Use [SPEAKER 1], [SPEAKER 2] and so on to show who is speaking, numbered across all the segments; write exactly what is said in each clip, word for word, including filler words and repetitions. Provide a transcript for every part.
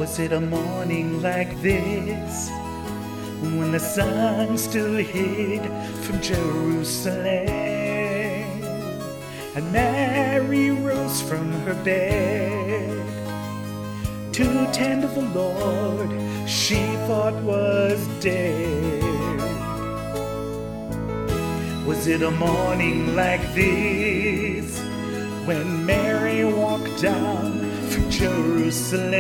[SPEAKER 1] Was it a morning like this, when the sun still hid from Jerusalem, and Mary rose from her bed to tend the Lord she thought was dead? Was it a morning like this, when Mary walked down from Jerusalem,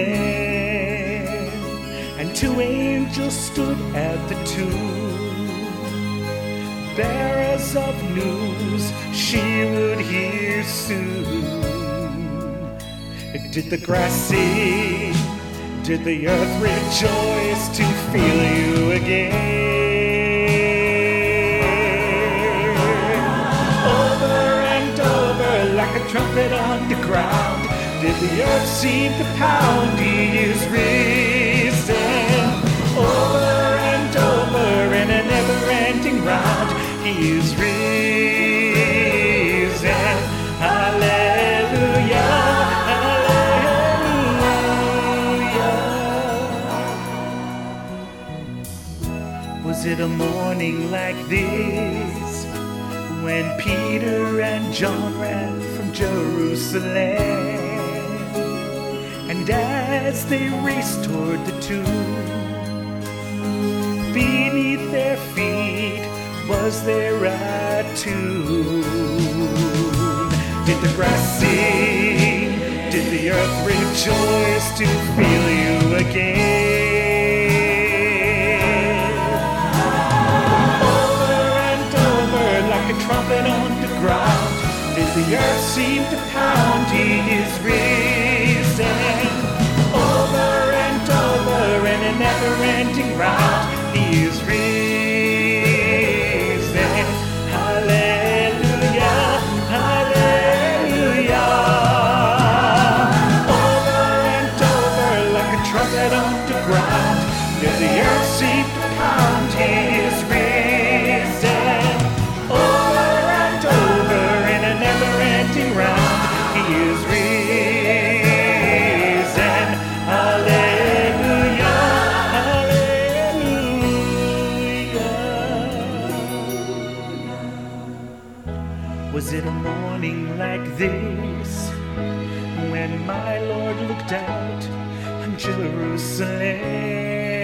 [SPEAKER 1] and two angels stood at the tomb, bearers of news she would hear soon? Did the grass sing? Did the earth rejoice to feel you again? Over and over like a trumpet on the ground, did the earth seem to pound? He is risen. Over and over in a never-ending round, He is risen. Hallelujah, hallelujah. Was it a morning like this, when Peter and John ran from Jerusalem, and as they raced toward the tomb, beneath their feet was there a tomb? Did the grass sing? Did the earth rejoice to feel you again? Over and over like a trumpet on the ground, did the earth seem to pound? He is risen. Over and over in a never-ending round, He is risen. Hallelujah, hallelujah. Over and over like a trumpet on the ground, did the earth seem to pound? He is risen. Over and over in a never-ending round, He is risen. Hallelujah, hallelujah. Was it a morning like this, when my Lord looked out on Jerusalem,